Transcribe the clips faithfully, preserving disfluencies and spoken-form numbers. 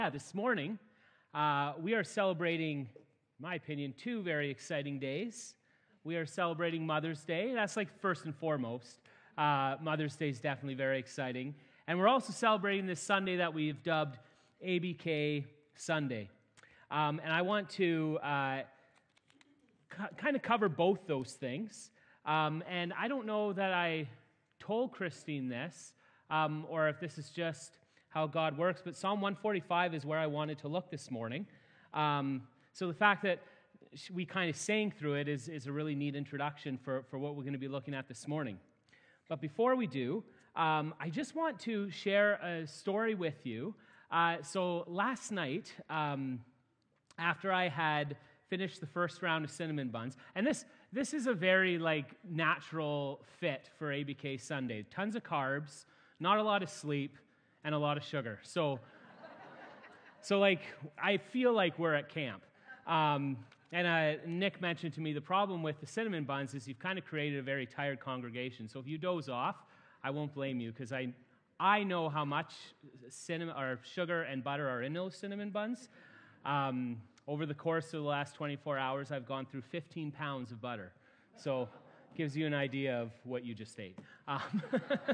Yeah, this morning uh, we are celebrating, in my opinion, two very exciting days. We are celebrating Mother's Day. That's like first and foremost. Uh, Mother's Day is definitely very exciting. And we're also celebrating this Sunday that we've dubbed A B K Sunday. Um, and I want to uh, c- kind of cover both those things. Um, and I don't know that I told Christine this, um, or if this is just how God works, but Psalm one forty-five is where I wanted to look this morning. Um, so the fact that we kind of sang through it is, is a really neat introduction for, for what we're going to be looking at this morning. But before we do, um, I just want to share a story with you. Uh, so last night, um, after I had finished the first round of cinnamon buns, and this this is a very like natural fit for A B K Sunday. Tons of carbs, not a lot of sleep, and a lot of sugar. So, so like, I feel like we're at camp. Um, and uh, Nick mentioned to me the problem with the cinnamon buns is you've kind of created a very tired congregation. So if you doze off, I won't blame you because I, I know how much cinnamon or sugar and butter are in those cinnamon buns. Um, over the course of the last twenty-four hours, I've gone through fifteen pounds of butter. So, gives you an idea of what you just ate. Um,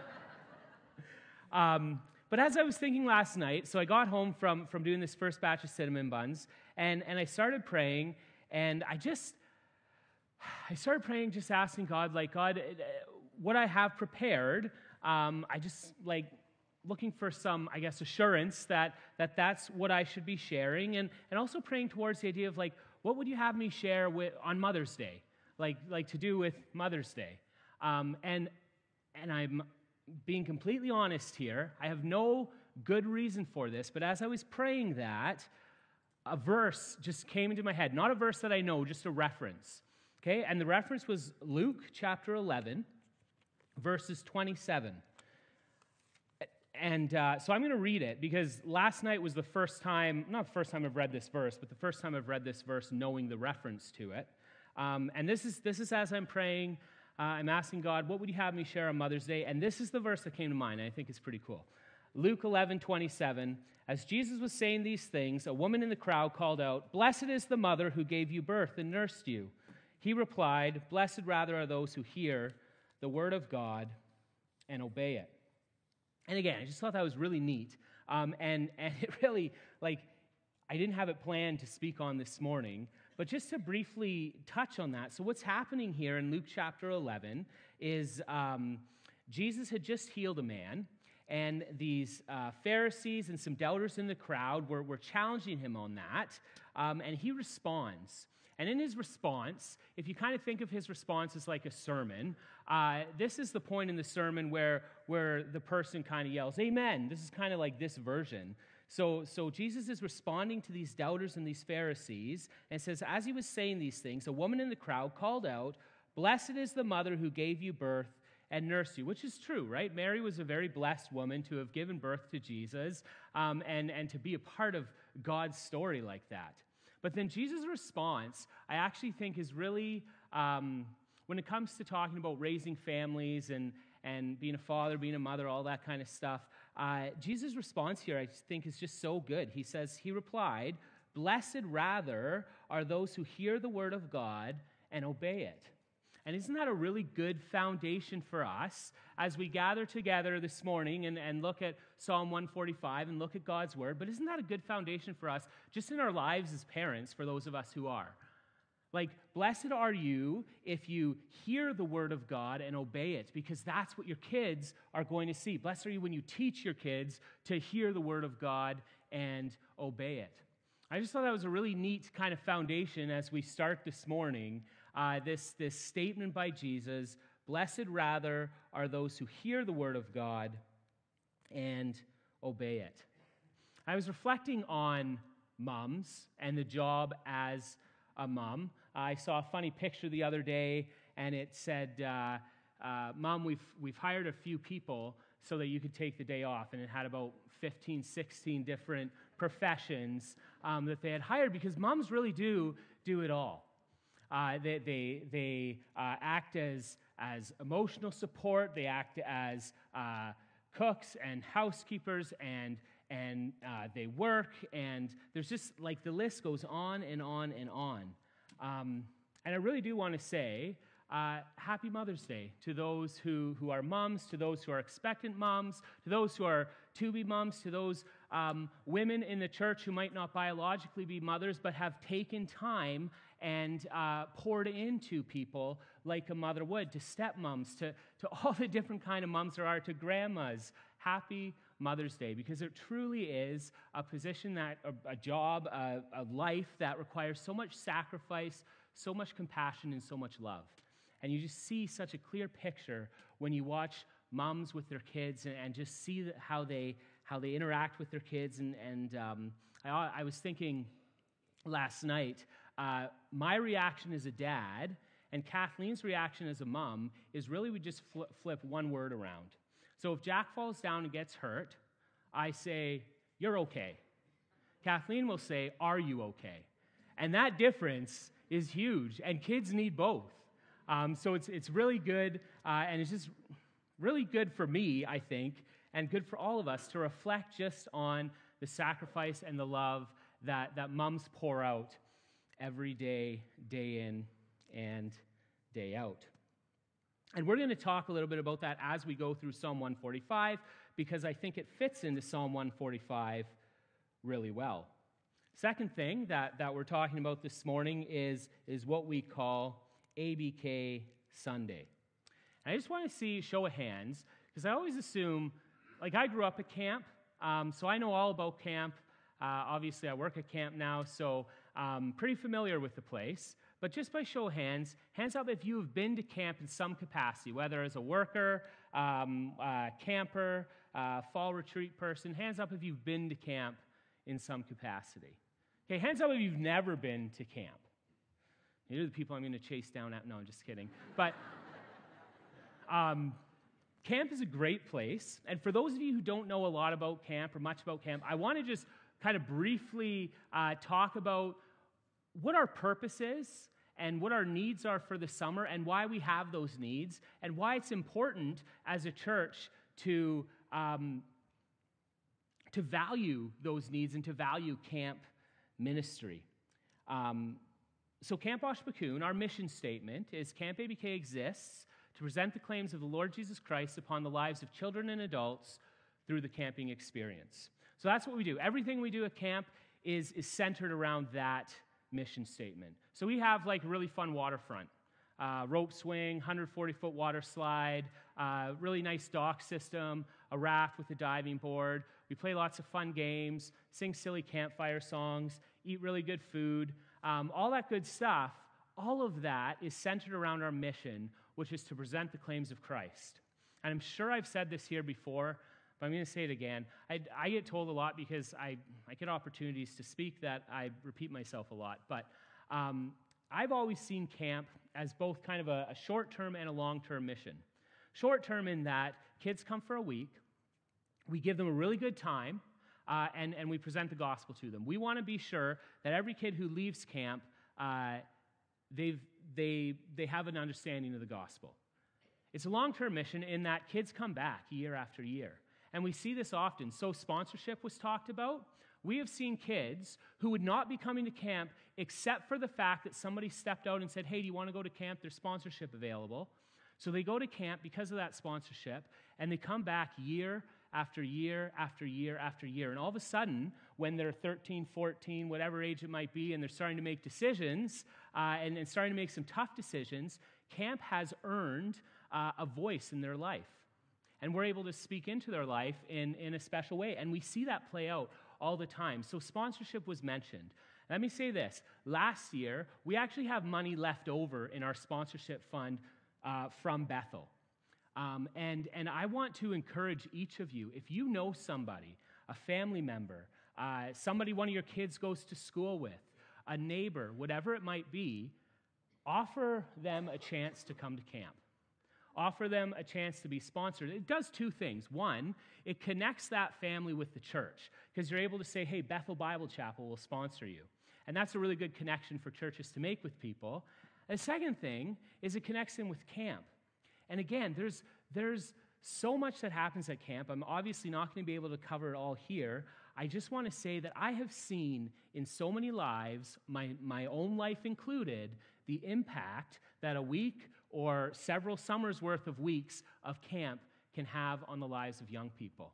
um, But as I was thinking last night, so I got home from, from doing this first batch of cinnamon buns, and, and I started praying, and I just, I started praying, just asking God, like, God, what I have prepared, um, I just, like, looking for some, I guess, assurance that, that that's what I should be sharing, and, and also praying towards the idea of, like, what would you have me share with, on Mother's Day, like, like to do with Mother's Day? Um, and, and I'm being completely honest here, I have no good reason for this, but as I was praying that, a verse just came into my head. Not a verse that I know, just a reference. Okay, and the reference was Luke chapter eleven, verses twenty-seven. And uh, so I'm going to read it because last night was the first time, not the first time I've read this verse, but the first time I've read this verse knowing the reference to it. Um, and this is this is as I'm praying. Uh, I'm asking God, what would you have me share on Mother's Day? And this is the verse that came to mind, and I think it's pretty cool. Luke eleven twenty-seven, as Jesus was saying these things, a woman in the crowd called out, "Blessed is the mother who gave you birth and nursed you." He replied, "Blessed rather are those who hear the word of God and obey it." And again, I just thought that was really neat. Um, and, and it really, like, I didn't have it planned to speak on this morning, but just to briefly touch on that. So what's happening here in Luke chapter eleven is um, Jesus had just healed a man, and these uh, Pharisees and some doubters in the crowd were, were challenging him on that, um, and he responds. And in his response, if you kind of think of his response as like a sermon, uh, this is the point in the sermon where, where the person kind of yells, "Amen." This is kind of like this version. So, so Jesus is responding to these doubters and these Pharisees, and says, as he was saying these things, a woman in the crowd called out, "Blessed is the mother who gave you birth and nursed you," which is true, right? Mary was a very blessed woman to have given birth to Jesus um, and, and to be a part of God's story like that. But then Jesus' response, I actually think, is really, um, when it comes to talking about raising families and, and being a father, being a mother, all that kind of stuff, uh, Jesus' response here, I think, is just so good. He says, he replied, "Blessed rather are those who hear the word of God and obey it." And isn't that a really good foundation for us as we gather together this morning and, and look at Psalm one forty-five and look at God's word? But isn't that a good foundation for us just in our lives as parents, for those of us who are? Like, blessed are you if you hear the word of God and obey it, because that's what your kids are going to see. Blessed are you when you teach your kids to hear the word of God and obey it. I just thought that was a really neat kind of foundation as we start this morning, uh, this, this statement by Jesus, "Blessed rather are those who hear the word of God and obey it." I was reflecting on moms and the job as a mom. I saw a funny picture the other day, and it said, uh, uh, "Mom, we've, we've hired a few people so that you could take the day off," and it had about fifteen, sixteen different professions um, that they had hired, because moms really do do it all. Uh, they they, they uh, act as, as emotional support, they act as uh, cooks and housekeepers and and uh, they work, and there's just, like, the list goes on and on and on. Um, and I really do want to say, uh, Happy Mother's Day to those who, who are moms, to those who are expectant moms, to those who are to-be moms, to those um, women in the church who might not biologically be mothers, but have taken time and uh, poured into people like a mother would, to stepmoms, to, to all the different kind of moms there are, to grandmas. Happy Mother's Day, because it truly is a position, that a, a job, a, a life that requires so much sacrifice, so much compassion, and so much love. And you just see such a clear picture when you watch moms with their kids and, and just see how they how they interact with their kids. And, and um, I, I was thinking last night, uh, my reaction as a dad and Kathleen's reaction as a mom is really we just flip, flip one word around. So if Jack falls down and gets hurt, I say, "You're okay." Kathleen will say, "Are you okay?" And that difference is huge, and kids need both. Um, so it's it's really good, uh, and it's just really good for me, I think, and good for all of us to reflect just on the sacrifice and the love that, that moms pour out every day, day in and day out. And we're going to talk a little bit about that as we go through Psalm one forty-five, because I think it fits into Psalm one forty-five really well. Second thing that, that we're talking about this morning is, is what we call A B K Sunday. And I just want to see show of hands, because I always assume, like, I grew up at camp, um, so I know all about camp. Uh, obviously, I work at camp now, so I'm pretty familiar with the place. But just by show of hands, hands up if you have been to camp in some capacity, whether as a worker, um, uh, camper, uh, fall retreat person. Hands up if you've been to camp in some capacity. Okay, hands up if you've never been to camp. These are the people I'm going to chase down at. No, I'm just kidding. But um, camp is a great place. And for those of you who don't know a lot about camp or much about camp, I want to just kind of briefly uh, talk about what our purpose is and what our needs are for the summer and why we have those needs and why it's important as a church to, um, to value those needs and to value camp ministry. Um, So Camp Oshbokoon, our mission statement is Camp A B K exists to present the claims of the Lord Jesus Christ upon the lives of children and adults through the camping experience. So that's what we do. Everything we do at camp is, is centered around that mission statement. So we have, like, a really fun waterfront. Uh, rope swing, one hundred forty foot water slide, uh, really nice dock system, a raft with a diving board. We play lots of fun games, sing silly campfire songs, eat really good food. Um, all that good stuff, all of that is centered around our mission, which is to present the claims of Christ. And I'm sure I've said this here before, but I'm going to say it again. I, I get told a lot because I, I get opportunities to speak that I repeat myself a lot. But um, I've always seen camp as both kind of a, a short-term and a long-term mission. Short-term in that kids come for a week, we give them a really good time, Uh, and, and we present the gospel to them. We want to be sure that every kid who leaves camp, uh, they've, they, they have an understanding of the gospel. It's a long-term mission in that kids come back year after year. And we see this often. So sponsorship was talked about. We have seen kids who would not be coming to camp except for the fact that somebody stepped out and said, "Hey, do you want to go to camp? There's sponsorship available." So they go to camp because of that sponsorship, and they come back year after year after year after year. And all of a sudden, when they're thirteen, fourteen, whatever age it might be, and they're starting to make decisions uh, and, and starting to make some tough decisions, camp has earned uh, a voice in their life. And we're able to speak into their life in, in a special way. And we see that play out all the time. So sponsorship was mentioned. Let me say this. Last year, we actually have money left over in our sponsorship fund uh, from Bethel. Um, and, and I want to encourage each of you, if you know somebody, a family member, uh, somebody one of your kids goes to school with, a neighbor, whatever it might be, offer them a chance to come to camp. Offer them a chance to be sponsored. It does two things. One, it connects that family with the church, because you're able to say, "Hey, Bethel Bible Chapel will sponsor you." And that's a really good connection for churches to make with people. The second thing is it connects them with camp. And again, there's, there's, so much that happens at camp. I'm obviously not going to be able to cover it all here. I just want to say that I have seen in so many lives, my, my own life included, the impact that a week or several summers worth of weeks of camp can have on the lives of young people.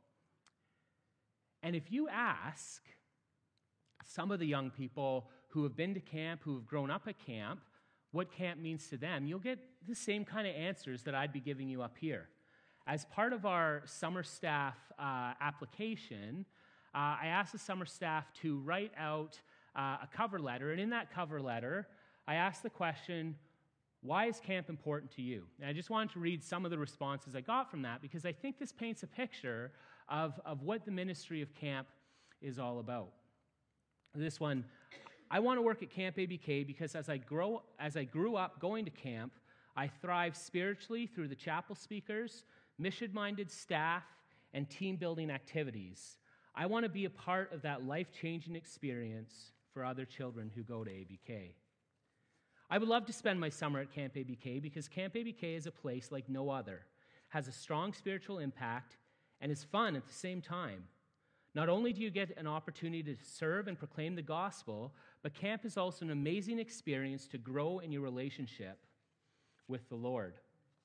And if you ask some of the young people who have been to camp, who have grown up at camp, what camp means to them, you'll get the same kind of answers that I'd be giving you up here. As part of our summer staff uh, application, uh, I asked the summer staff to write out uh, a cover letter, and in that cover letter, I asked the question, why is camp important to you? And I just wanted to read some of the responses I got from that because I think this paints a picture of, of what the ministry of camp is all about. This one, I want to work at Camp A B K because as I grow, as I grew up going to camp, I thrived spiritually through the chapel speakers, mission-minded staff, and team-building activities. I want to be a part of that life-changing experience for other children who go to A B K. I would love to spend my summer at Camp A B K because Camp A B K is a place like no other, has a strong spiritual impact, and is fun at the same time. Not only do you get an opportunity to serve and proclaim the gospel, but camp is also an amazing experience to grow in your relationship with the Lord.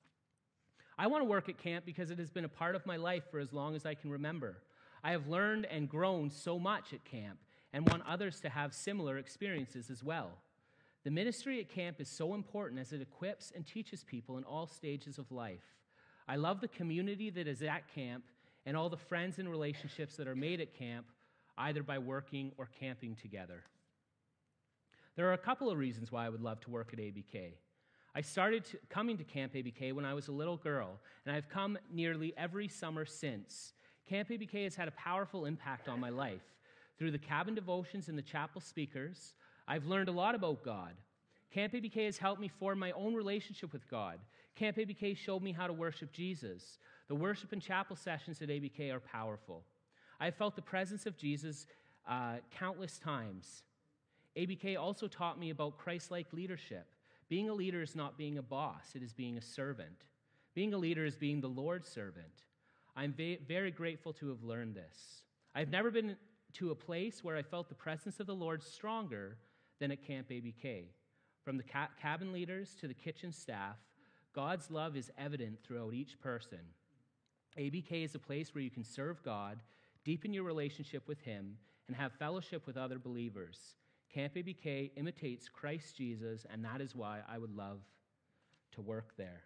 I want to work at camp because it has been a part of my life for as long as I can remember. I have learned and grown so much at camp and want others to have similar experiences as well. The ministry at camp is so important as it equips and teaches people in all stages of life. I love the community that is at camp and all the friends and relationships that are made at camp, either by working or camping together. There are a couple of reasons why I would love to work at A B K. I started to, coming to Camp A B K when I was a little girl, and I've come nearly every summer since. Camp A B K has had a powerful impact on my life. Through the cabin devotions and the chapel speakers, I've learned a lot about God. Camp A B K has helped me form my own relationship with God. Camp A B K showed me how to worship Jesus. The worship and chapel sessions at A B K are powerful. I have felt the presence of Jesus uh, countless times. A B K also taught me about Christ-like leadership. Being a leader is not being a boss, it is being a servant. Being a leader is being the Lord's servant. I'm va- very grateful to have learned this. I've never been to a place where I felt the presence of the Lord stronger than at Camp A B K. From the ca- cabin leaders to the kitchen staff, God's love is evident throughout each person. A B K is a place where you can serve God, deepen your relationship with Him, and have fellowship with other believers. Camp A B K imitates Christ Jesus, and that is why I would love to work there.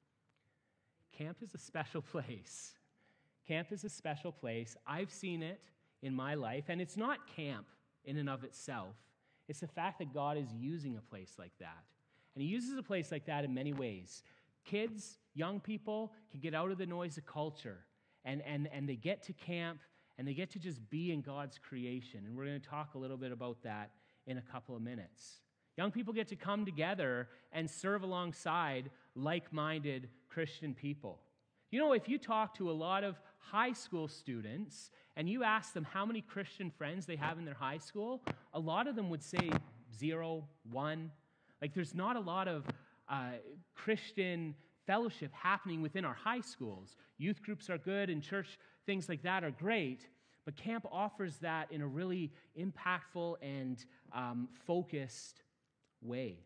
Camp is a special place. Camp is a special place. I've seen it in my life, and it's not camp in and of itself. It's the fact that God is using a place like that. And He uses a place like that in many ways. Kids, young people can get out of the noise of culture, and, and, and they get to camp, and they get to just be in God's creation. And we're going to talk a little bit about that in a couple of minutes. Young people get to come together and serve alongside like-minded Christian people. You know, if you talk to a lot of high school students and you ask them how many Christian friends they have in their high school, a lot of them would say zero, one. Like there's not a lot of uh, Christian fellowship happening within our high schools. Youth groups are good and church things like that are great, but camp offers that in a really impactful and um, focused way.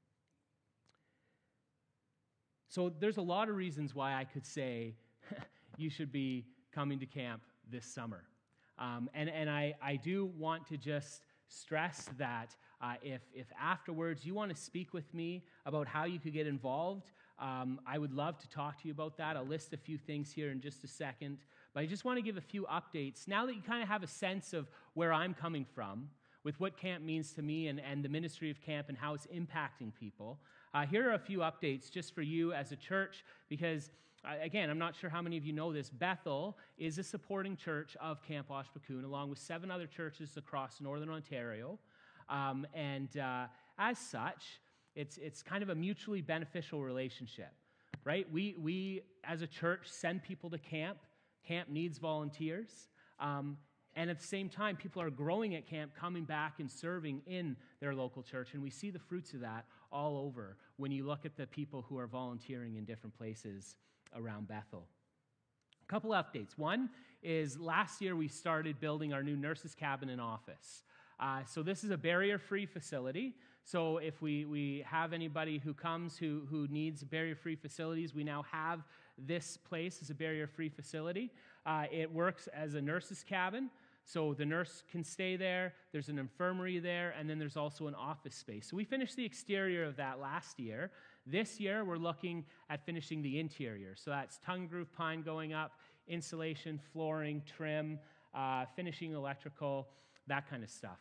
So there's a lot of reasons why I could say you should be coming to camp this summer. Um, and and I, I do want to just stress that uh, if, if afterwards you want to speak with me about how you could get involved, um, I would love to talk to you about that. I'll list a few things here in just a second. But I just want to give a few updates. Now that you kind of have a sense of where I'm coming from, with what camp means to me and, and the ministry of camp and how it's impacting people, uh, here are a few updates just for you as a church, because, uh, again, I'm not sure how many of you know this. Bethel is a supporting church of Camp Oshpakun, along with seven other churches across northern Ontario. Um, and uh, as such, it's, it's kind of a mutually beneficial relationship, right? We, we, as a church, send people to camp. Camp needs volunteers. Um, And at the same time, people are growing at camp, coming back and serving in their local church. And we see the fruits of that all over when you look at the people who are volunteering in different places around Bethel. A couple updates. One is last year we started building our new nurses' cabin and office. Uh, so this is a barrier-free facility. So if we, we have anybody who comes who, who needs barrier-free facilities, we now have this place as a barrier-free facility. Uh, it works as a nurse's cabin, so the nurse can stay there. There's an infirmary there, and then there's also an office space. So we finished the exterior of that last year. This year, we're looking at finishing the interior. So that's tongue groove pine going up, insulation, flooring, trim, uh, finishing electrical, that kind of stuff.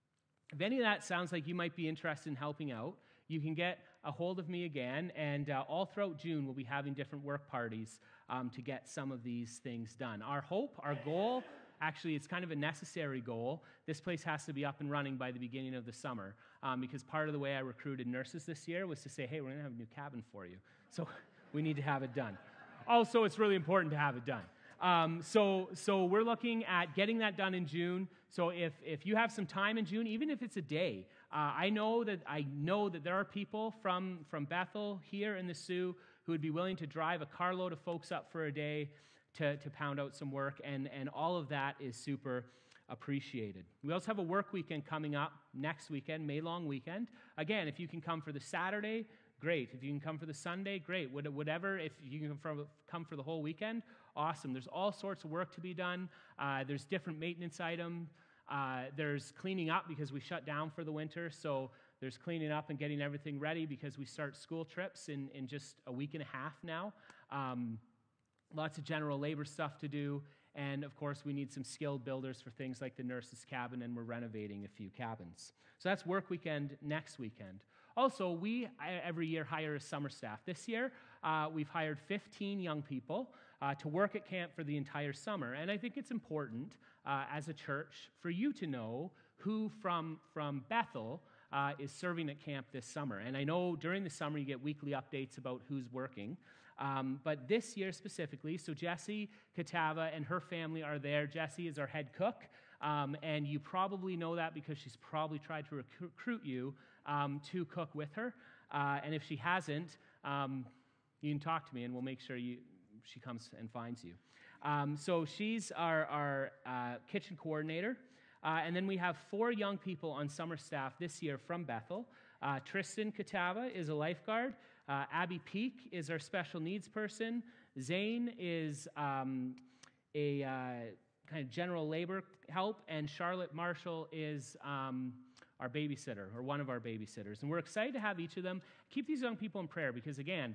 If any of that sounds like you might be interested in helping out, you can get a hold of me again, and uh, all throughout June, we'll be having different work parties um, to get some of these things done. Our hope, our goal, actually, it's kind of a necessary goal. This place has to be up and running by the beginning of the summer, um, because part of the way I recruited nurses this year was to say, hey, we're going to have a new cabin for you, so we need to have it done. Also, it's really important to have it done. Um, so, so we're looking at getting that done in June. So if, if you have some time in June, even if it's a day, uh, I know that I know that there are people from, from Bethel here in the Sioux who would be willing to drive a carload of folks up for a day to, to pound out some work, and, and all of that is super appreciated. We also have a work weekend coming up next weekend, May long weekend. Again, if you can come for the Saturday, great. If you can come for the Sunday, great. Whatever, if you can come for the whole weekend, awesome. There's all sorts of work to be done. Uh, there's different maintenance items. Uh, there's cleaning up because we shut down for the winter, so there's cleaning up and getting everything ready because we start school trips in, in just a week and a half now. Um, lots of general labor stuff to do, and of course we need some skilled builders for things like the nurse's cabin, and we're renovating a few cabins. So that's work weekend next weekend. Also, we every year hire a summer staff. This year, uh, we've hired fifteen young people uh, to work at camp for the entire summer. And I think it's important uh, as a church for you to know who from, from Bethel uh, is serving at camp this summer. And I know during the summer you get weekly updates about who's working. Um, but this year specifically, so Jessie Katava and her family are there. Jessie is our head cook. Um, and you probably know that because she's probably tried to recruit you um, to cook with her. Uh, and if she hasn't, um, you can talk to me and we'll make sure you, she comes and finds you. Um, so she's our, our uh, kitchen coordinator. Uh, and then we have four young people on summer staff this year from Bethel. Uh, Tristan Katava is a lifeguard. Uh, Abby Peak is our special needs person. Zane is um, a... Uh, kind of general labor help, and Charlotte Marshall is um, our babysitter, or one of our babysitters. And we're excited to have each of them. Keep these young people in prayer because, again,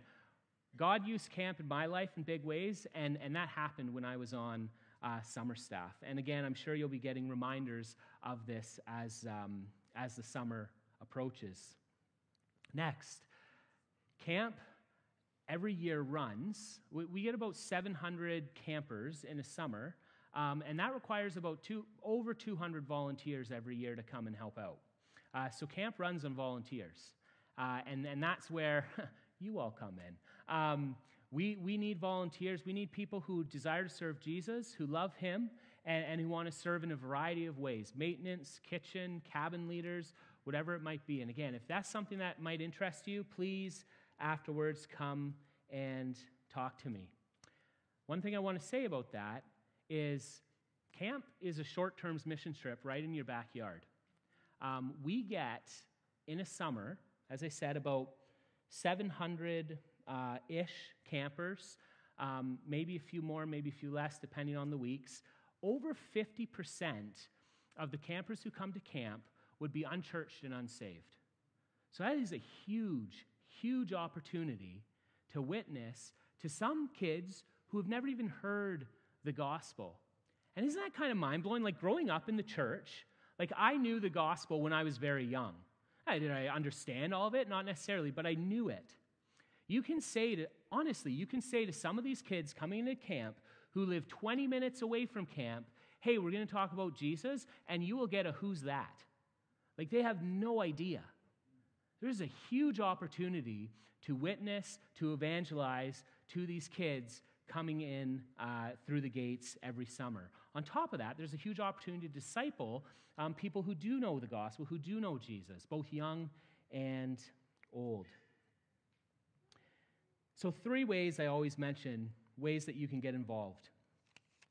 God used camp in my life in big ways, and, and that happened when I was on uh, summer staff. And again, I'm sure you'll be getting reminders of this as, um, as the summer approaches. Next, camp every year runs. We, we get about seven hundred campers in a summer. Um, and that requires about two, over two hundred volunteers every year to come and help out. Uh, so camp runs on volunteers. Uh, and, and that's where you all come in. Um, we, we need volunteers. We need people who desire to serve Jesus, who love him, and, and who want to serve in a variety of ways. Maintenance, kitchen, cabin leaders, whatever it might be. And again, if that's something that might interest you, please afterwards come and talk to me. One thing I want to say about that is camp is a short-term mission trip right in your backyard. Um, we get, in a summer, as I said, about seven hundred-ish uh, campers, um, maybe a few more, maybe a few less, depending on the weeks. Over fifty percent of the campers who come to camp would be unchurched and unsaved. So that is a huge, huge opportunity to witness to some kids who have never even heard the gospel. And isn't that kind of mind-blowing? Like growing up in the church, like I knew the gospel when I was very young. I, did I understand all of it? Not necessarily, but I knew it. You can say to, honestly, you can say to some of these kids coming into camp who live twenty minutes away from camp, hey, we're going to talk about Jesus, and you will get a who's that. Like they have no idea. There's a huge opportunity to witness, to evangelize to these kids coming in uh, through the gates every summer. On top of that, there's a huge opportunity to disciple um, people who do know the gospel, who do know Jesus, both young and old. So three ways I always mention, ways that you can get involved.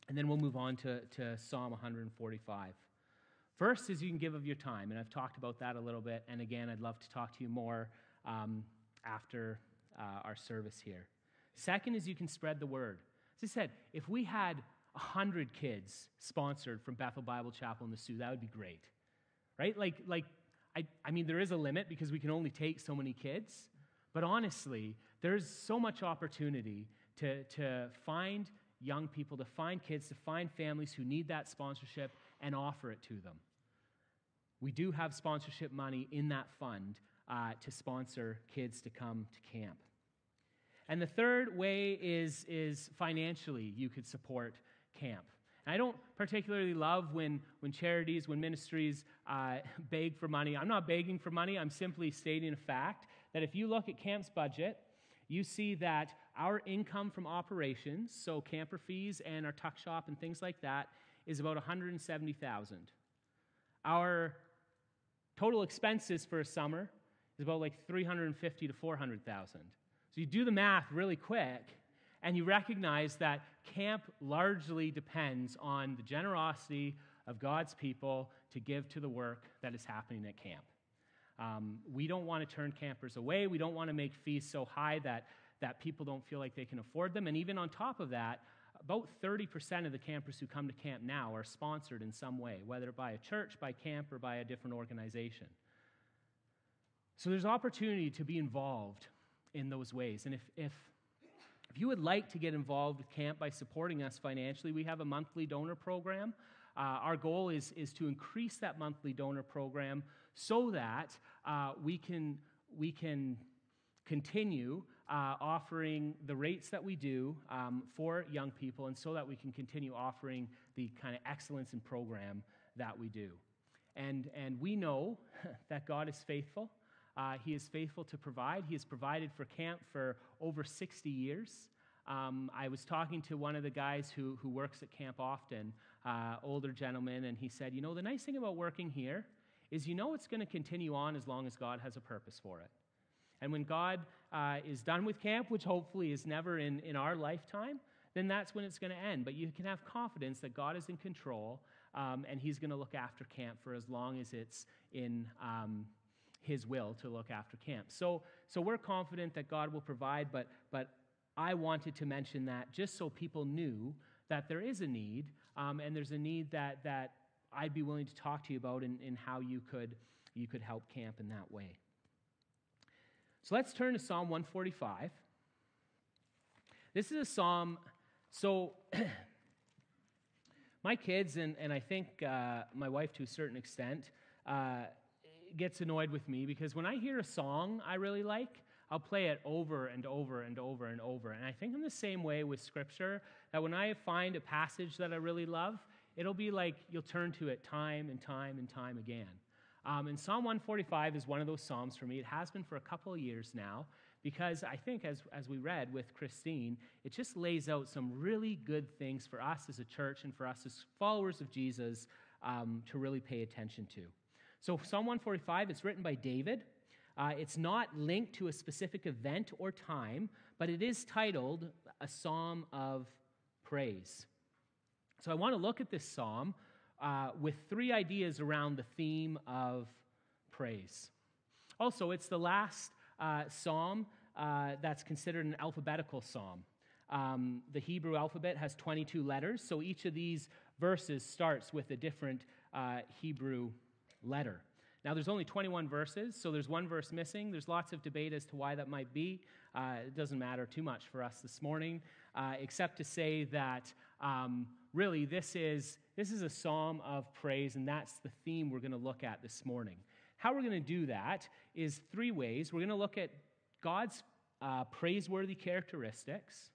and then we'll move on to, to Psalm one forty-five. First is you can give of your time, and I've talked about that a little bit, and again, I'd love to talk to you more um, after uh, our service here. Second is you can spread the word. As I said, if we had one hundred kids sponsored from Bethel Bible Chapel in the Sioux, that would be great, right? Like, like I, I mean, there is a limit because we can only take so many kids, but honestly, there's so much opportunity to, to find young people, to find kids, to find families who need that sponsorship and offer it to them. We do have sponsorship money in that fund uh, to sponsor kids to come to camp. And the third way is, is financially you could support camp. And I don't particularly love when, when charities, when ministries uh, beg for money. I'm not begging for money. I'm simply stating a fact that if you look at camp's budget, you see that our income from operations, so camper fees and our tuck shop and things like that, is about one hundred seventy thousand dollars. Our total expenses for a summer is about like three hundred fifty thousand to four hundred thousand dollars. So you do the math really quick, and you recognize that camp largely depends on the generosity of God's people to give to the work that is happening at camp. Um, we don't want to turn campers away. We don't want to make fees so high that, that people don't feel like they can afford them. And even on top of that, about thirty percent of the campers who come to camp now are sponsored in some way, whether by a church, by camp, or by a different organization. So there's opportunity to be involved in those ways. And if, if, if you would like to get involved with camp by supporting us financially, we have a monthly donor program. Uh, our goal is, is to increase that monthly donor program so that uh, we can, we can continue uh, offering the rates that we do um, for young people, and so that we can continue offering the kind of excellence in program that we do. And, and we know that God is faithful. Uh, he is faithful to provide. He has provided for camp for over sixty years. Um, I was talking to one of the guys who, who works at camp often, uh, older gentleman, and he said, you know, the nice thing about working here is you know it's going to continue on as long as God has a purpose for it. And when God uh, is done with camp, which hopefully is never in, in our lifetime, then that's when it's going to end. But you can have confidence that God is in control, um, and he's going to look after camp for as long as it's in um, his will to look after camp. So, so we're confident that God will provide, but, but I wanted to mention that just so people knew that there is a need, um, and there's a need that, that I'd be willing to talk to you about in, in how you could, you could help camp in that way. So let's turn to Psalm one forty-five. This is a psalm, so my kids, and, and I think uh, my wife to a certain extent, uh, gets annoyed with me because when I hear a song I really like, I'll play it over and over and over and over. And I think I'm the same way with Scripture, that when I find a passage that I really love, it'll be like you'll turn to it time and time and time again. Um, and Psalm one forty-five is one of those psalms for me. It has been for a couple of years now, because I think, as, as we read with Christine, it just lays out some really good things for us as a church and for us as followers of Jesus um, to really pay attention to. So Psalm one forty-five, it's written by David. Uh, it's not linked to a specific event or time, but it is titled a psalm of praise. So I want to look at this psalm uh, with three ideas around the theme of praise. Also, it's the last uh, psalm uh, that's considered an alphabetical psalm. Um, the Hebrew alphabet has twenty-two letters, so each of these verses starts with a different uh, Hebrew letter. Now, there's only twenty-one verses, so there's one verse missing. There's lots of debate as to why that might be. Uh, it doesn't matter too much for us this morning, uh, except to say that um, really this is, this is a psalm of praise, and that's the theme we're going to look at this morning. How we're going to do that is three ways. We're going to look at God's uh, praiseworthy characteristics,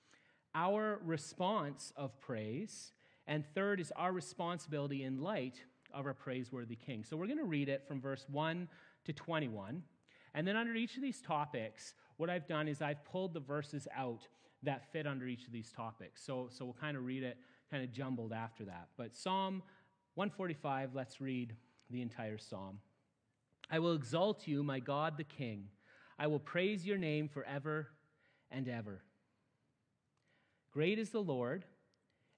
our response of praise, and third is our responsibility in light of our praiseworthy King. So we're going to read it from verse one to twenty-one. And then under each of these topics, what I've done is I've pulled the verses out that fit under each of these topics. So, so we'll kind of read it kind of jumbled after that. But Psalm one forty-five, let's read the entire psalm. I will exalt you, my God the King. I will praise your name forever and ever. Great is the Lord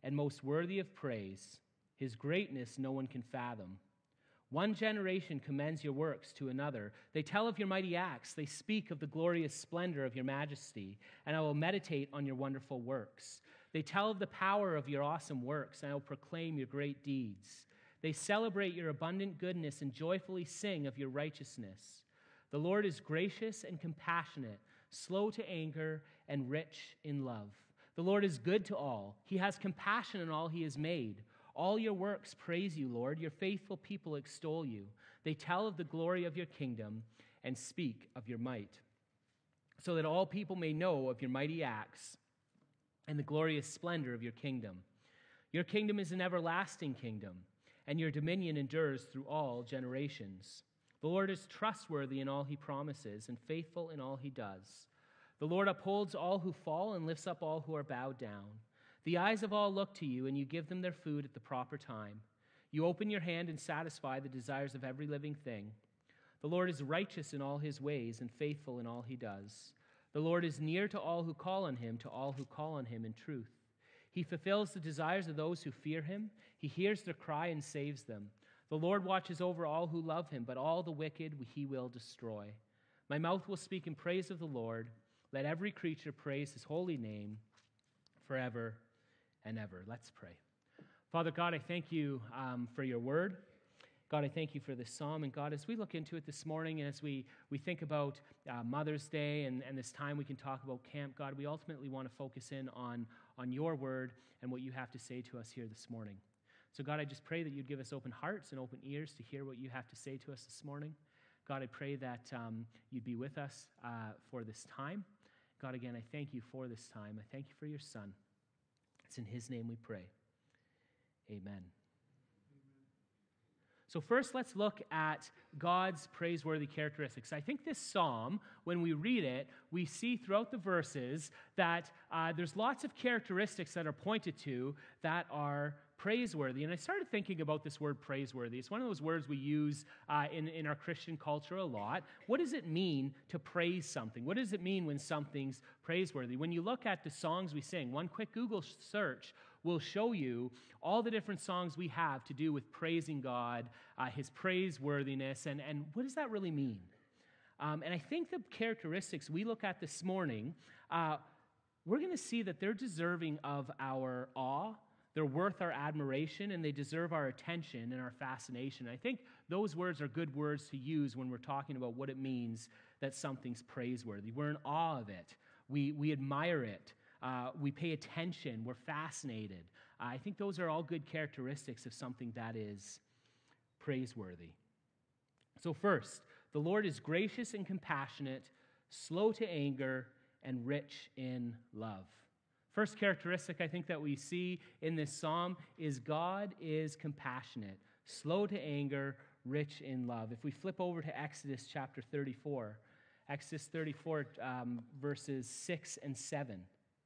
and most worthy of praise. His greatness no one can fathom. One generation commends your works to another. They tell of your mighty acts. They speak of the glorious splendor of your majesty, and I will meditate on your wonderful works. They tell of the power of your awesome works, and I will proclaim your great deeds. They celebrate your abundant goodness and joyfully sing of your righteousness. The Lord is gracious and compassionate, slow to anger, and rich in love. The Lord is good to all. He has compassion on all he has made. All your works praise you, Lord. Your faithful people extol you. They tell of the glory of your kingdom and speak of your might, so that all people may know of your mighty acts and the glorious splendor of your kingdom. Your kingdom is an everlasting kingdom, and your dominion endures through all generations. The Lord is trustworthy in all he promises and faithful in all he does. The Lord upholds all who fall and lifts up all who are bowed down. The eyes of all look to you, and you give them their food at the proper time. You open your hand and satisfy the desires of every living thing. The Lord is righteous in all his ways and faithful in all he does. The Lord is near to all who call on him, to all who call on him in truth. He fulfills the desires of those who fear him. He hears their cry and saves them. The Lord watches over all who love him, but all the wicked he will destroy. My mouth will speak in praise of the Lord. Let every creature praise his holy name forever and ever. Let's pray. Father God, I thank you um, for your word. God, I thank you for this psalm. And God, as we look into it this morning, and as we, we think about uh, Mother's Day and, and this time we can talk about camp, God, we ultimately want to focus in on, on your word and what you have to say to us here this morning. So God, I just pray that you'd give us open hearts and open ears to hear what you have to say to us this morning. God, I pray that um, you'd be with us uh, for this time. God, again, I thank you for this time. I thank you for your Son. It's in his name we pray. Amen. So first, let's look at God's praiseworthy characteristics. I think this psalm, when we read it, we see throughout the verses that uh, there's lots of characteristics that are pointed to that are praiseworthy. And I started thinking about this word praiseworthy. It's one of those words we use uh, in, in our Christian culture a lot. What does it mean to praise something? What does it mean when something's praiseworthy? When you look at the songs we sing, one quick Google search will show you all the different songs we have to do with praising God, uh, his praiseworthiness, and, and what does that really mean? Um, and I think the characteristics we look at this morning, uh, we're going to see that they're deserving of our awe, they're worth our admiration, and they deserve our attention and our fascination. I think those words are good words to use when we're talking about what it means that something's praiseworthy. We're in awe of it. We, we admire it. Uh, we pay attention. We're fascinated. Uh, I think those are all good characteristics of something that is praiseworthy. So first, the Lord is gracious and compassionate, slow to anger, and rich in love. First characteristic I think that we see in this psalm is God is compassionate, slow to anger, rich in love. If we flip over to Exodus chapter thirty-four, Exodus thirty-four, um, verses six and seven.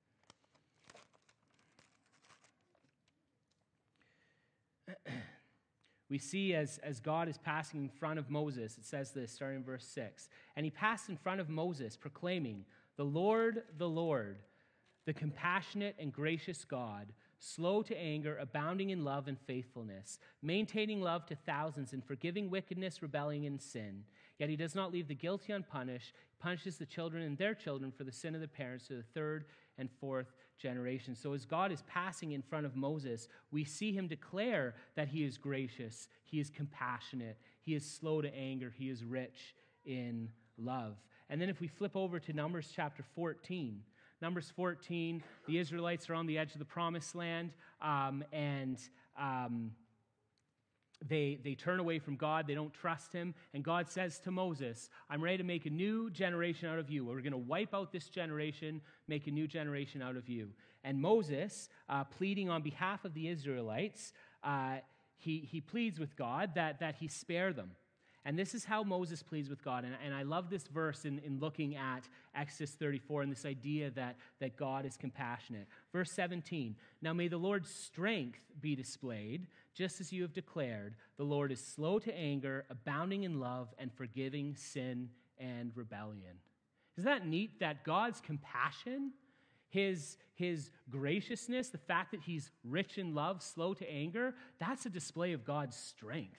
We see as, as God is passing in front of Moses, it says this, starting in verse six. And he passed in front of Moses, proclaiming, "The Lord, the Lord, the compassionate and gracious God, slow to anger, abounding in love and faithfulness, maintaining love to thousands, and forgiving wickedness, rebellion, and sin. Yet he does not leave the guilty unpunished, punishes the children and their children for the sin of the parents to the third and fourth generation." So as God is passing in front of Moses, we see him declare that he is gracious, he is compassionate, he is slow to anger, he is rich in love. And then if we flip over to Numbers chapter fourteen, Numbers fourteen, the Israelites are on the edge of the promised land, um, and um, they, they turn away from God. They don't trust him. And God says to Moses, "I'm ready to make a new generation out of you. We're going to wipe out this generation, make a new generation out of you." And Moses, uh, pleading on behalf of the Israelites, uh, he, he pleads with God that, that he spare them. And this is how Moses pleads with God. And, and I love this verse in, in looking at Exodus thirty-four and this idea that, that God is compassionate. Verse seventeen, "Now may the Lord's strength be displayed, just as you have declared. The Lord is slow to anger, abounding in love, and forgiving sin and rebellion." Isn't that neat that God's compassion, His, his graciousness, the fact that he's rich in love, slow to anger, that's a display of God's strength.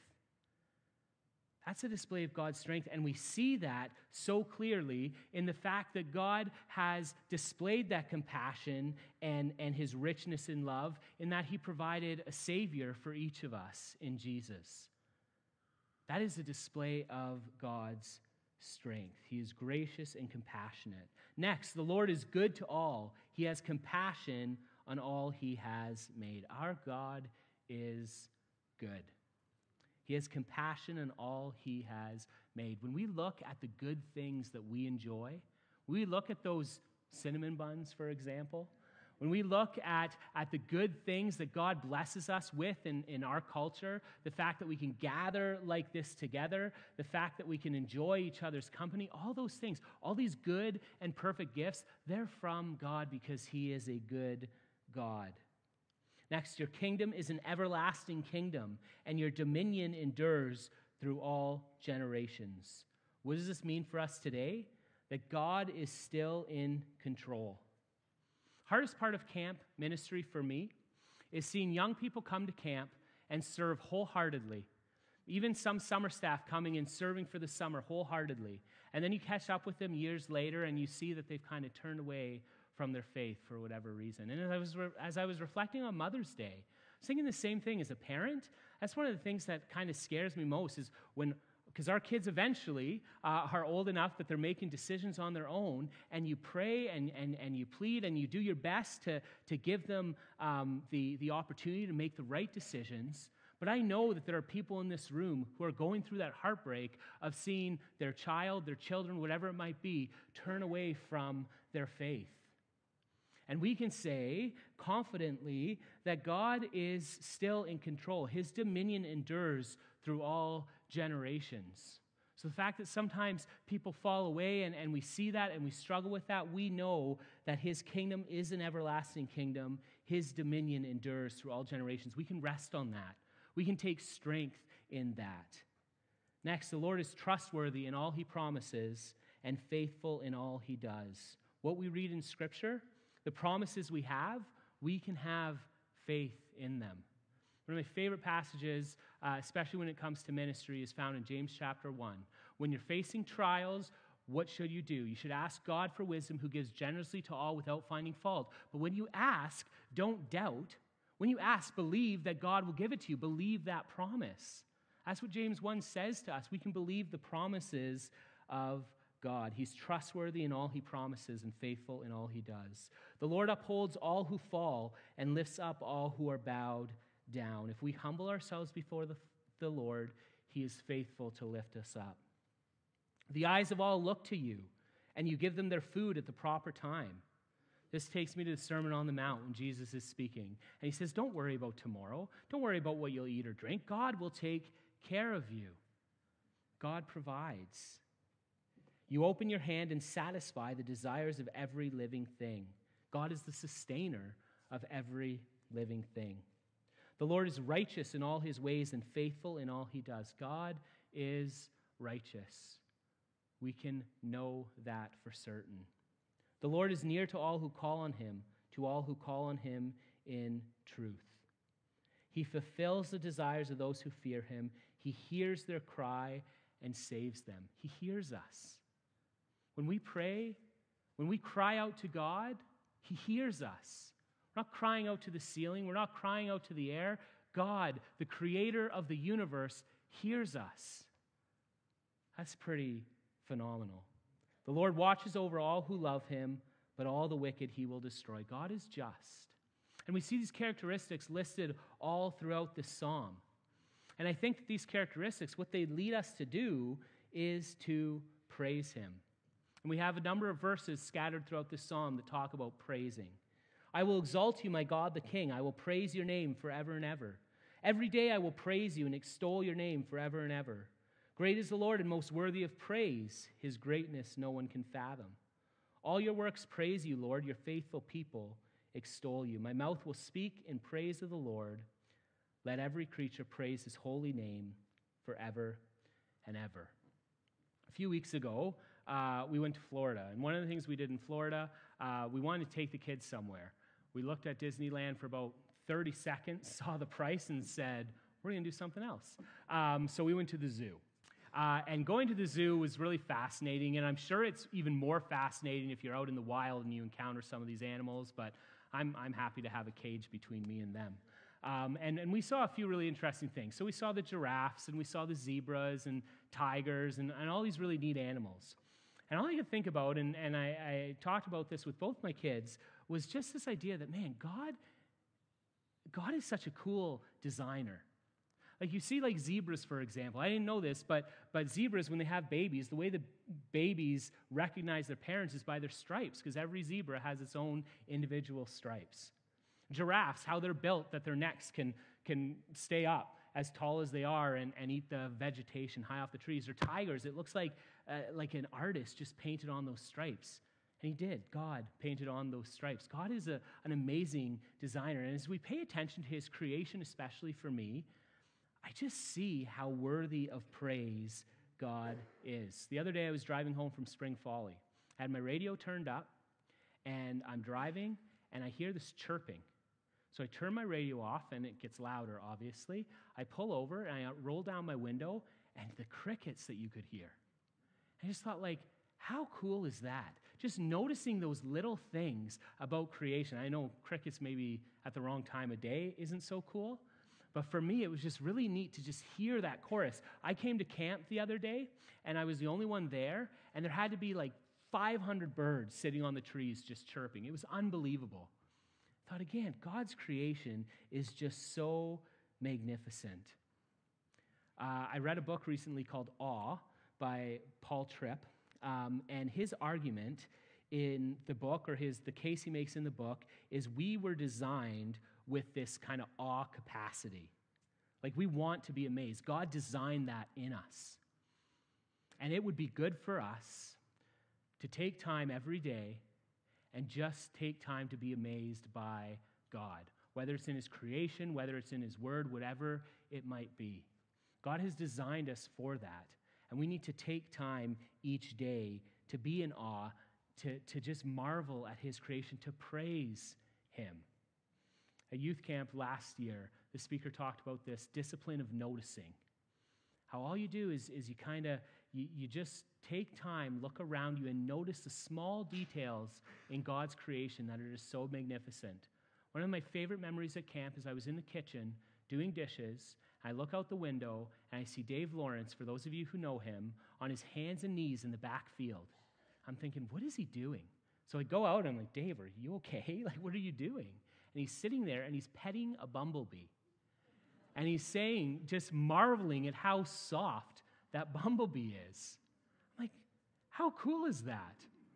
That's a display of God's strength, and we see that so clearly in the fact that God has displayed that compassion and, and his richness in love in that he provided a Savior for each of us in Jesus. That is a display of God's strength. He is gracious and compassionate. Next, the Lord is good to all. He has compassion on all he has made. Our God is good. He has compassion on all he has made. When we look at the good things that we enjoy, we look at those cinnamon buns, for example, when we look at, at the good things that God blesses us with in, in our culture, the fact that we can gather like this together, the fact that we can enjoy each other's company, all those things, all these good and perfect gifts, they're from God because he is a good God. Next, your kingdom is an everlasting kingdom, and your dominion endures through all generations. What does this mean for us today? That God is still in control. Hardest part of camp ministry for me is seeing young people come to camp and serve wholeheartedly. Even some summer staff coming and serving for the summer wholeheartedly. And then you catch up with them years later and you see that they've kind of turned away from their faith for whatever reason. And as I was, re- as I was reflecting on Mother's Day, I was thinking the same thing as a parent. That's one of the things that kind of scares me most is when, because our kids eventually uh, are old enough that they're making decisions on their own, and you pray and, and, and you plead and you do your best to, to give them um, the, the opportunity to make the right decisions. But I know that there are people in this room who are going through that heartbreak of seeing their child, their children, whatever it might be, turn away from their faith. And we can say confidently that God is still in control. His dominion endures through all generations. So the fact that sometimes people fall away and, and we see that and we struggle with that, we know that his kingdom is an everlasting kingdom. His dominion endures through all generations. We can rest on that. We can take strength in that. Next, the Lord is trustworthy in all he promises and faithful in all he does. What we read in Scripture, the promises we have, we can have faith in them. One of my favorite passages, uh, especially when it comes to ministry, is found in James chapter one. When you're facing trials, what should you do? You should ask God for wisdom, who gives generously to all without finding fault. But when you ask, don't doubt. When you ask, believe that God will give it to you. Believe that promise. That's what James one says to us. We can believe the promises of God. He's trustworthy in all he promises and faithful in all he does. The Lord upholds all who fall and lifts up all who are bowed down. If we humble ourselves before the, the Lord, he is faithful to lift us up. The eyes of all look to you, and you give them their food at the proper time. This takes me to the Sermon on the Mount when Jesus is speaking. And he says, don't worry about tomorrow. Don't worry about what you'll eat or drink. God will take care of you. God provides. You open your hand and satisfy the desires of every living thing. God is the sustainer of every living thing. The Lord is righteous in all his ways and faithful in all he does. God is righteous. We can know that for certain. The Lord is near to all who call on him, to all who call on him in truth. He fulfills the desires of those who fear him. He hears their cry and saves them. He hears us. When we pray, when we cry out to God, he hears us. We're not crying out to the ceiling. We're not crying out to the air. God, the creator of the universe, hears us. That's pretty phenomenal. The Lord watches over all who love him, but all the wicked he will destroy. God is just. And we see these characteristics listed all throughout this psalm. And I think that these characteristics, what they lead us to do is to praise him. And we have a number of verses scattered throughout this psalm that talk about praising. I will exalt you, my God the King. I will praise your name forever and ever. Every day I will praise you and extol your name forever and ever. Great is the Lord and most worthy of praise. His greatness no one can fathom. All your works praise you, Lord. Your faithful people extol you. My mouth will speak in praise of the Lord. Let every creature praise his holy name forever and ever. A few weeks ago, uh, we went to Florida. And one of the things we did in Florida, uh, we wanted to take the kids somewhere. We looked at Disneyland for about thirty seconds, saw the price, and said, we're going to do something else. Um, so we went to the zoo. Uh, and going to the zoo was really fascinating, and I'm sure it's even more fascinating if you're out in the wild and you encounter some of these animals, but I'm, I'm happy to have a cage between me and them. Um, and, and we saw a few really interesting things. So we saw the giraffes, and we saw the zebras and tigers, and, and all these really neat animals. And all I could think about, and, and I, I talked about this with both my kids, was just this idea that, man, God, God is such a cool designer. Like you see like zebras, for example. I didn't know this, but, but zebras, when they have babies, the way the babies recognize their parents is by their stripes, because every zebra has its own individual stripes. Giraffes, how they're built, that their necks can, can stay up as tall as they are and, and eat the vegetation high off the trees. Or tigers, it looks like, uh, like an artist just painted on those stripes. And he did. God painted on those stripes. God is a, an amazing designer. And as we pay attention to his creation, especially for me, I just see how worthy of praise God is. The other day I was driving home from Spring Folly. I had my radio turned up, and I'm driving, and I hear this chirping. So I turn my radio off, and it gets louder, obviously. I pull over, and I roll down my window, and the crickets that you could hear. I just thought, like, how cool is that? Just noticing those little things about creation. I know crickets maybe at the wrong time of day isn't so cool, but for me, it was just really neat to just hear that chorus. I came to camp the other day, and I was the only one there, and there had to be like five hundred birds sitting on the trees just chirping. It was unbelievable. I thought, again, God's creation is just so magnificent. Uh, I read a book recently called Awe by Paul Tripp, um, and his argument in the book, or his the case he makes in the book, is we were designed with this kind of awe capacity. Like we want to be amazed. God designed that in us. And it would be good for us to take time every day and just take time to be amazed by God, whether it's in his creation, whether it's in his word, whatever it might be. God has designed us for that. And we need to take time each day to be in awe, to, to just marvel at his creation, to praise him. At youth camp last year, the speaker talked about this discipline of noticing. How all you do is, is you kind of, you, you just take time, look around you, and notice the small details in God's creation that are just so magnificent. One of my favorite memories at camp is I was in the kitchen doing dishes. I look out the window, and I see Dave Lawrence, for those of you who know him, on his hands and knees in the back field. I'm thinking, what is he doing? So I go out, and I'm like, Dave, are you okay? Like, what are you doing? And he's sitting there, and he's petting a bumblebee. And he's saying, just marveling at how soft that bumblebee is. I'm like, how cool is that?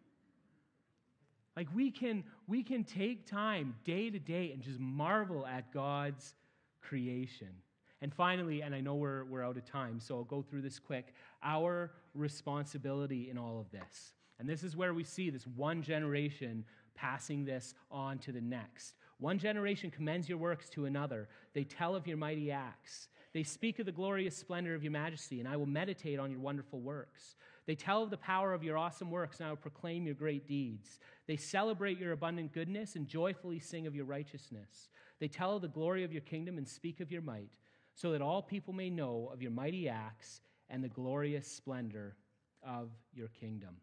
Like, we can, we can take time day to day and just marvel at God's creation. And finally, and I know we're, we're out of time, so I'll go through this quick, our responsibility in all of this. And this is where we see this one generation passing this on to the next. One generation commends your works to another. They tell of your mighty acts. They speak of the glorious splendor of your majesty, and I will meditate on your wonderful works. They tell of the power of your awesome works, and I will proclaim your great deeds. They celebrate your abundant goodness and joyfully sing of your righteousness. They tell of the glory of your kingdom and speak of your might, so that all people may know of your mighty acts and the glorious splendor of your kingdom.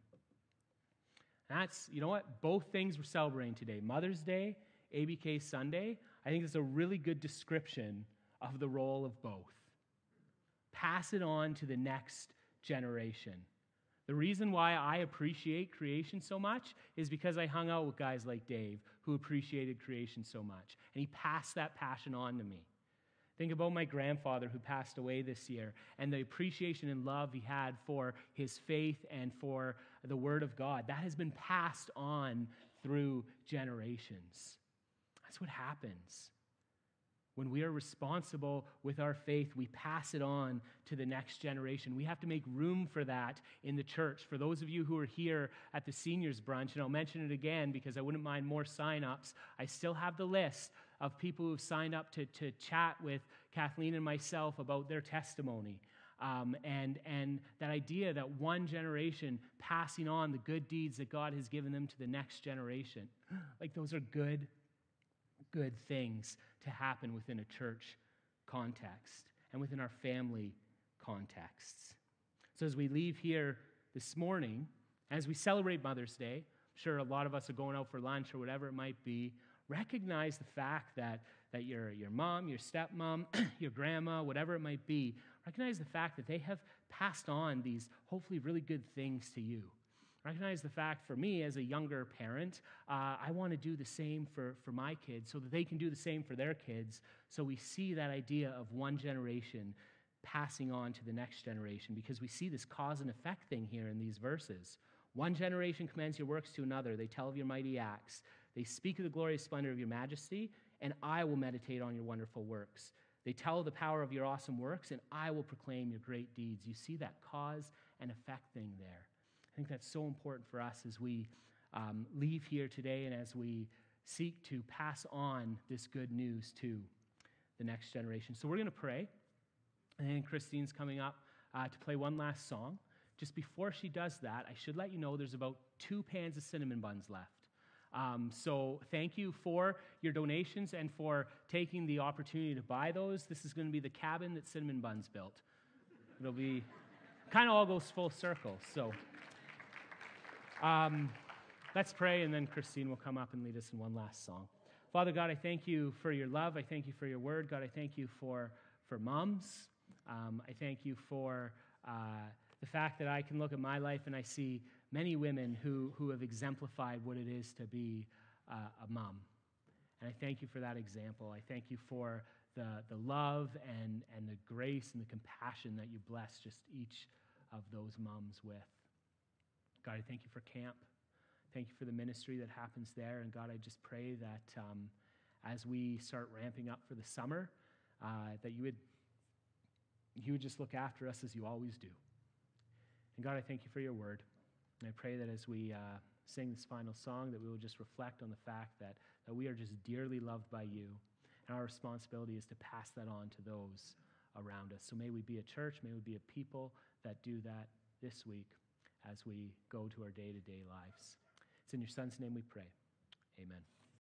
That's, you know what? Both things we're celebrating today. Mother's Day, A B K Sunday. I think it's a really good description of the role of both. Pass it on to the next generation. The reason why I appreciate creation so much is because I hung out with guys like Dave who appreciated creation so much. And he passed that passion on to me. Think about my grandfather who passed away this year and the appreciation and love he had for his faith and for the Word of God. That has been passed on through generations. That's what happens. When we are responsible with our faith, we pass it on to the next generation. We have to make room for that in the church. For those of you who are here at the seniors brunch, and I'll mention it again because I wouldn't mind more sign-ups, I still have the list of people who've signed up to, to chat with Kathleen and myself about their testimony. Um, and, and that idea that one generation passing on the good deeds that God has given them to the next generation, like those are good, good things to happen within a church context and within our family contexts. So as we leave here this morning, as we celebrate Mother's Day, I'm sure a lot of us are going out for lunch or whatever it might be, recognize the fact that, that your, your mom, your stepmom, your grandma, whatever it might be, recognize the fact that they have passed on these hopefully really good things to you. Recognize the fact for me as a younger parent, uh, I want to do the same for, for my kids so that they can do the same for their kids. So we see that idea of one generation passing on to the next generation, because we see this cause and effect thing here in these verses. One generation commends your works to another. They tell of your mighty acts. They speak of the glorious splendor of your majesty, and I will meditate on your wonderful works. They tell of the power of your awesome works, and I will proclaim your great deeds. You see that cause and effect thing there. I think that's so important for us as we um, leave here today and as we seek to pass on this good news to the next generation. So we're going to pray, and then Christine's coming up uh, to play one last song. Just before she does that, I should let you know there's about two pans of cinnamon buns left. Um, so thank you for your donations and for taking the opportunity to buy those. This is going to be the cabin that Cinnamon Buns built. It'll be, kind of all goes full circle. So um, let's pray, and then Christine will come up and lead us in one last song. Father God, I thank you for your love. I thank you for your word. God, I thank you for, for moms. Um, I thank you for uh, the fact that I can look at my life and I see many women who, who have exemplified what it is to be uh, a mom. And I thank you for that example. I thank you for the, the love and, and the grace and the compassion that you bless just each of those moms with. God, I thank you for camp. Thank you for the ministry that happens there. And God, I just pray that um, as we start ramping up for the summer, uh, that you would, you would just look after us as you always do. And God, I thank you for your word. And I pray that as we uh, sing this final song, that we will just reflect on the fact that, that we are just dearly loved by you, and our responsibility is to pass that on to those around us. So may we be a church, may we be a people that do that this week as we go to our day-to-day lives. It's in your Son's name we pray. Amen.